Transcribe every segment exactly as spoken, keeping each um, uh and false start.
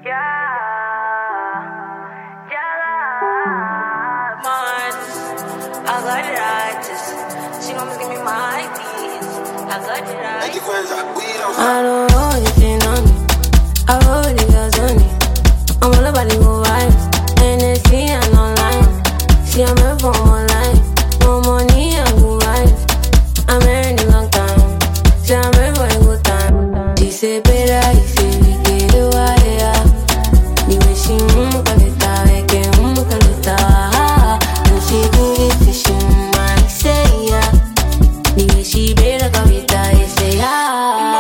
I don't know anything on me. I roll with the girls on it. I'm all about the good vibes. Anything and online. See, I'm here for more life. No money and good vibes. I'm here in a long time. See, I'm here for a good time. She say better if you get it wire. The way she move, I get that way, get move, I get that. And she do this, she might say yeah. The way she better go with that, you say ah.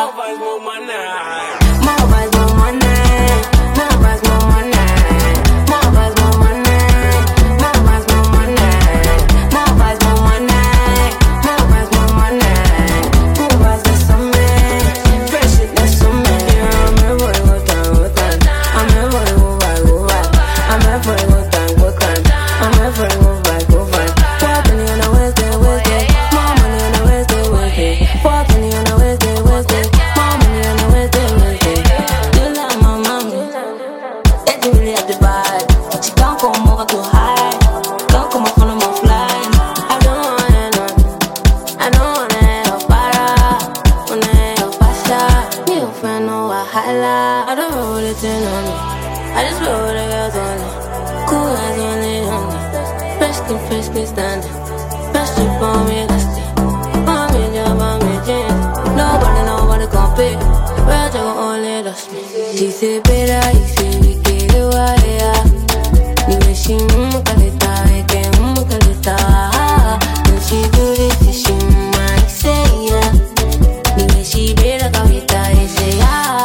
I don't roll with it on me. I just roll with the girls on it. Cool eyes on it, on it. Fresh skin, fresh skin standing. Fresh drip on me, that's it. On me, job, on me, jeans. Nobody, nobody compete. Well, they gon' only dust me. She say better, you say we get it wire. The way she move, calita, we can move, calita. When she do this, she might say yeah. The way she better, calita, you say ah.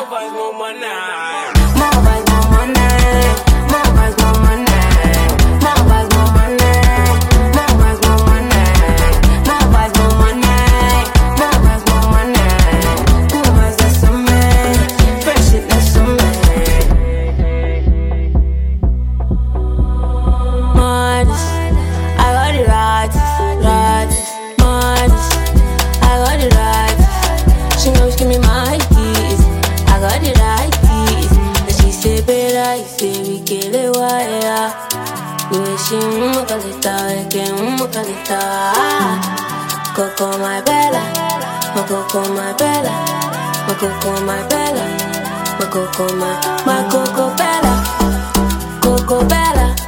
I say we get it wire. The way she move, calita, we can move, calita. Coco, my bella, my coco, my bella, my coco, my bella, my coco, my, my coco bella, coco bella.